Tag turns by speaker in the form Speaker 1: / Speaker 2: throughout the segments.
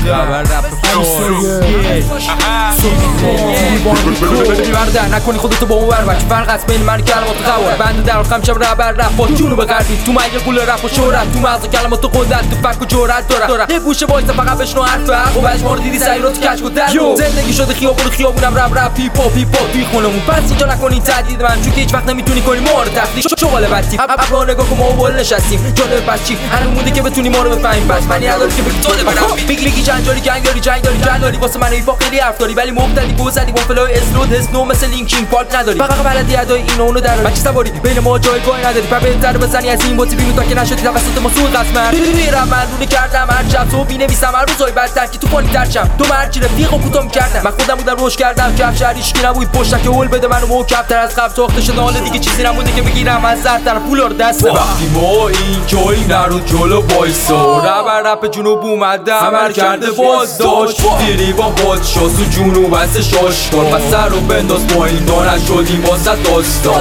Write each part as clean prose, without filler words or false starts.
Speaker 1: بردن نکنی خودتو با اون بربر فرق از بین من کلمات قواره بنده در خم شب ربر رپ با جنوب غربی تو مگه قول رپ و شهرت تو مغز کلمات قدرت تو فک و جرأت داره یه گوشه وایس فقط بشنو حرف حق و بجمار دیدی سعی رو تو کج و در زندگی شده خیابونم رپ پیپا توی خونمون پس اینجا نکنین تهدید من چون که هیچ وقت نمیتونی کنی مورد تفلیک شغل بچی ابرو نگاه کن ما بول نشستیم جلوی بچی هر مونده که بتونی ما رو بفهمیم بس من نداری که بگی تو ده برام میگی جنجالی جنگاری واسه من ایفا خیلی حرف داری ولی مبتدی گوزدی با فلو اسلود هسنو مثل لینکین پارک نداری فقط بلدی ادای این اونو در بچی سواری بین ما جایگاهی نداری پر بهتر بزنی از این بوتی بینو تا که نشدی توسط ما سوء قسمت میرم من رونی کردم هر شب تو بینویسم هر روزای بعد که تو پالی ترشم تو مرچی رفیق و کوتاه کردم من خودم بودم روش کردم کف شهریش کی نبود پشت که هول بده منو محکم‌تر از قبل ساخته شده حالا دیگه چیزی نمونده که بگیرم از سر طرف پولا رو دست وقتی ما این جایی نرو جلو وایسا رپ جنوب اومده عمل کرده بازداشت دیری با بادشاه تو جنوب بس شاش کن و سر رو بنداز پایین تا نشدیم واسه داستان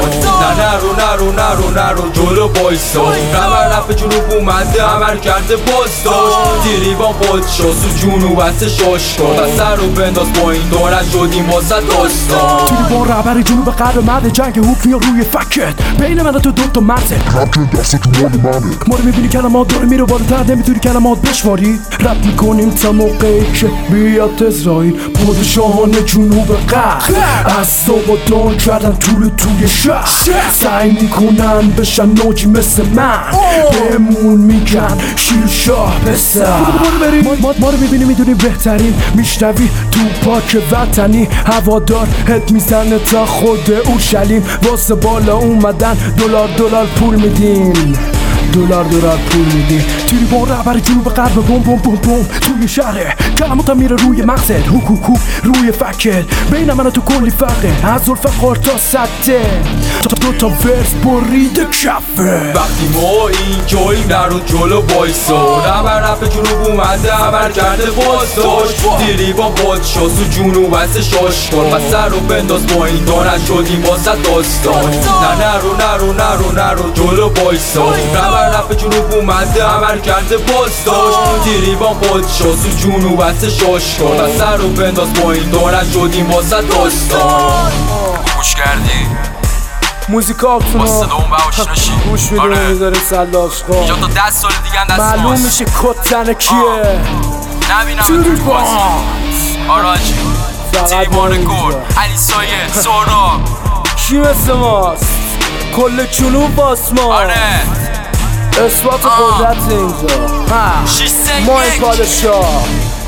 Speaker 1: نرو جلو وایسا رپ جنوب اومده عمل کرده بازداشت دیری با بادشاه تو جنوب بس شاش کن و سر رو بنداز پایین تا نشدیم واسه داستان
Speaker 2: دیری با رهبر جنوب غرب مرد جنگ حکمی روی فکت بین من و تو دوتا مرزه
Speaker 3: رپ دست تو مال منه
Speaker 2: ما رو میبینی کلمات داره میره بالاتر نمیتونی کلمات بشماری رپ میکنیم تا موقعی که بیاد اسرائیل پادشاهان جنوب غرب از صبح دان کردن توی شهر سعی میکنن بشن ناجی مثل من بهمون میگن شیر شاه پسر ما رو میبینی میدونی بهترین میشنوی تو پاک وطنی هوادار هد میزنه تا خود اورشلیم واسه بالا اومدن دلار پول میدین دلار پول میدی تیری با رهبر جنوب غرب بوم توی شهره کلمات میره روی مغزت هوک روی فکر بین من و تو کلی فرقه از ذوالفقار تا سده دو ورس برید کفه
Speaker 1: وقتی ما این جایی نرو جلو وایسا رپ جنوب اومده عمل کرده بازداشت دیری با بادشاه تو جنوب بس شاش کن و سر رو بنداز پایین تا نشدیم واسه داستان نرو جلو وایسا رپ جنوب اومده عمل کرده بازداشت دیری با بادشاه تو جنوب بس شاش کن و سر رو بنداز پایین تا نشدیم واسه داستان
Speaker 4: گوش کردی؟
Speaker 2: موزیکاتونو
Speaker 4: با صدا اون بهاش نشید
Speaker 2: گوش میدونی میذاره سلاش خواه
Speaker 4: اینجا تا 10 سال دیگه هم دست
Speaker 2: معلوم
Speaker 4: ماست
Speaker 2: میشه کتن کیه
Speaker 4: نبینم تو بازی آراجی تیریبان گل علی سایه سورا
Speaker 2: کی مثل ماست کل جنوب باسما
Speaker 4: آره
Speaker 2: اثبات قدرت اینجا ما این پادشاه